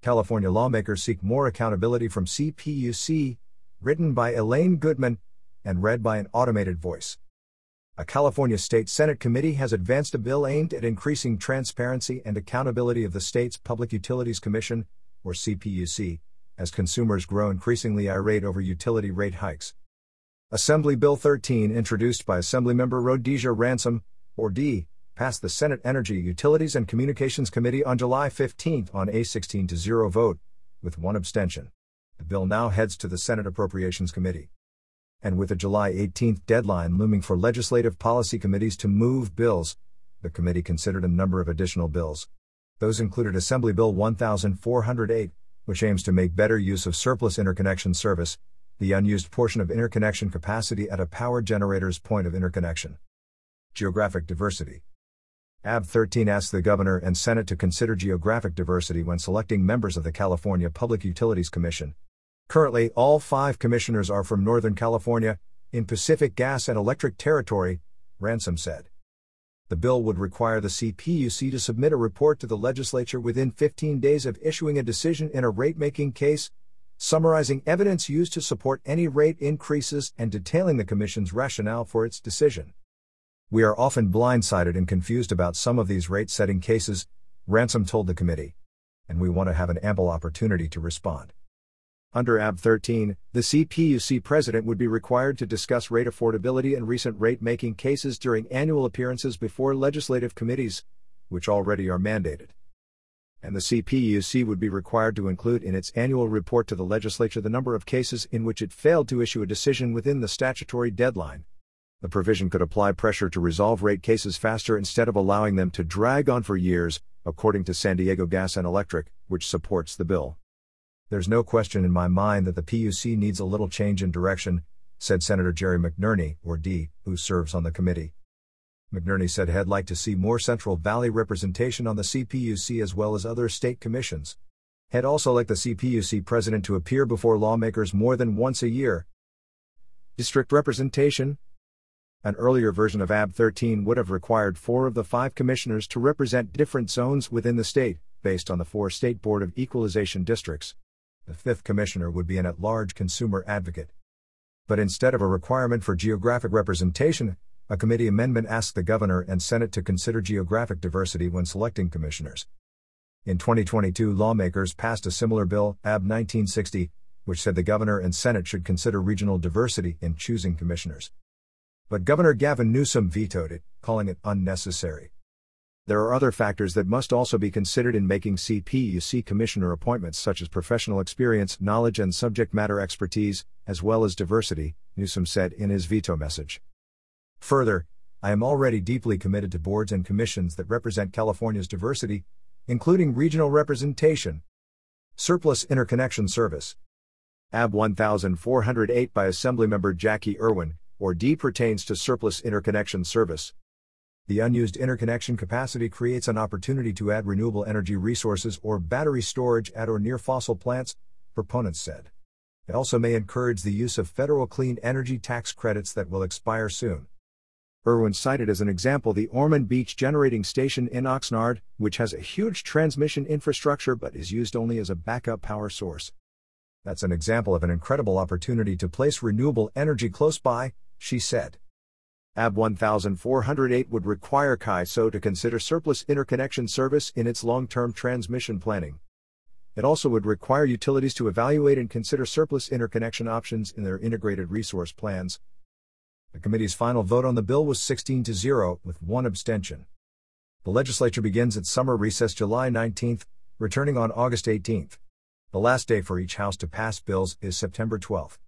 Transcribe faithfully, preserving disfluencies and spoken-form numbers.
California lawmakers seek more accountability from C P U C, written by Elaine Goodman, and read by an automated voice. A California State Senate committee has advanced a bill aimed at increasing transparency and accountability of the state's Public Utilities Commission, or C P U C, as consumers grow increasingly irate over utility rate hikes. Assembly Bill thirteen, introduced by Assemblymember Rhodesia Ransom, or D, passed the Senate Energy, Utilities and Communications Committee on July fifteenth on a sixteen to zero vote, with one abstention. The bill now heads to the Senate Appropriations Committee. And with a July eighteenth deadline looming for legislative policy committees to move bills, the committee considered a number of additional bills. Those included Assembly Bill one thousand four hundred eight, which aims to make better use of surplus interconnection service, the unused portion of interconnection capacity at a power generator's point of interconnection. Geographic diversity. A B thirteen asks the Governor and Senate to consider geographic diversity when selecting members of the California Public Utilities Commission. Currently, all five commissioners are from Northern California, in Pacific Gas and Electric Territory, Ransom said. The bill would require the C P U C to submit a report to the legislature within fifteen days of issuing a decision in a rate-making case, summarizing evidence used to support any rate increases and detailing the Commission's rationale for its decision. We are often blindsided and confused about some of these rate-setting cases, Ransom told the committee. And we want to have an ample opportunity to respond. Under A B thirteen, the C P U C president would be required to discuss rate affordability and recent rate-making cases during annual appearances before legislative committees, which already are mandated. And the C P U C would be required to include in its annual report to the legislature the number of cases in which it failed to issue a decision within the statutory deadline. The provision could apply pressure to resolve rate cases faster instead of allowing them to drag on for years, according to San Diego Gas and Electric, which supports the bill. There's no question in my mind that the P U C needs a little change in direction, said Senator Jerry McNerney, or D, who serves on the committee. McNerney said he'd like to see more Central Valley representation on the C P U C as well as other state commissions. He'd also like the C P U C president to appear before lawmakers more than once a year. District representation. An earlier version of A B thirteen would have required four of the five commissioners to represent different zones within the state, based on the four State Board of Equalization districts. The fifth commissioner would be an at-large consumer advocate. But instead of a requirement for geographic representation, a committee amendment asked the Governor and Senate to consider geographic diversity when selecting commissioners. In twenty twenty-two, lawmakers passed a similar bill, A B nineteen sixty, which said the Governor and Senate should consider regional diversity in choosing commissioners. But Governor Gavin Newsom vetoed it, calling it unnecessary. There are other factors that must also be considered in making C P U C commissioner appointments, such as professional experience, knowledge and subject matter expertise, as well as diversity, Newsom said in his veto message. Further, I am already deeply committed to boards and commissions that represent California's diversity, including regional representation. Surplus interconnection service. A B one thousand four hundred eight by Assemblymember Jackie Irwin, or D, pertains to surplus interconnection service. The unused interconnection capacity creates an opportunity to add renewable energy resources or battery storage at or near fossil plants, proponents said. It also may encourage the use of federal clean energy tax credits that will expire soon. Irwin cited as an example the Ormond Beach Generating Station in Oxnard, which has a huge transmission infrastructure but is used only as a backup power source. That's an example of an incredible opportunity to place renewable energy close by, she said. A B one thousand four hundred eight would require C I S O to consider surplus interconnection service in its long-term transmission planning. It also would require utilities to evaluate and consider surplus interconnection options in their integrated resource plans. The committee's final vote on the bill was sixteen to zero, with one abstention. The legislature begins its summer recess July nineteenth, returning on August eighteenth. The last day for each house to pass bills is September twelfth.